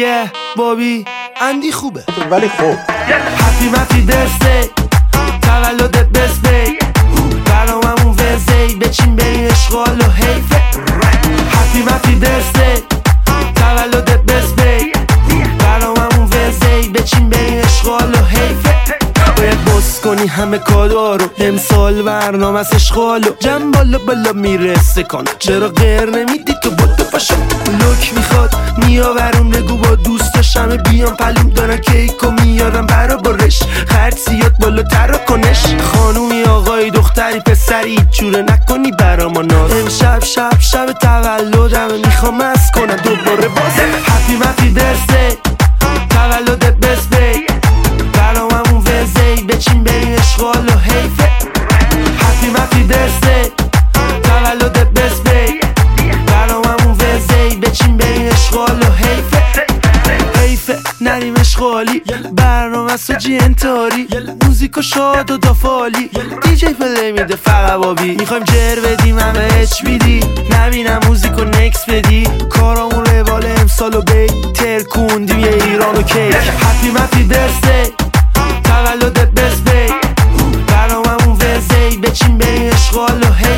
یه بابی اندی خوبه ولی خوب هپی مپی برسدی تولدت بسبی برناممون ورزی بچین بریم اشغال و حیفه هپی مپی برسدی تولدت بسبی برناممون ورزی بچین بریم اشغال و حیفه باید بس کنی همه کادا رو امسال برنامه از اشغالو جمع بالا بالا میرسه کن چرا غیر نمیدی تو بودو پاشو لوک میخواد میآورون بگو با دوستاشم بیان پلوم دارن کیکو میارن برا برش خرج زیاد بالاتر کنش خانومی آقایی دختری پسری جوره نکنی برا ما ناز امشب شب تولدمه میخوام از کنم دوباره باز هپی مپی برسدی تولدت بسبی برناممون ورزی بچین بریم اشغال و حیفه هپی مپی برسدی تولدت بسبی برناممون ورزی بچین بریم اشغال و حیفه نریم اشغالی برنامه ساجی انتاری موزیکو شاد و دافالی دیجی پلی میده فقط بابی میخوایم جر بدیم همه اچ بیدی نبینم موزیکو نکس بدی کارامون روال امسالو بی ترکوندیم یه ایران و کیک هپی مپی برسدی تولدت بسبی برناممون ورزی بچین بریم اشغال و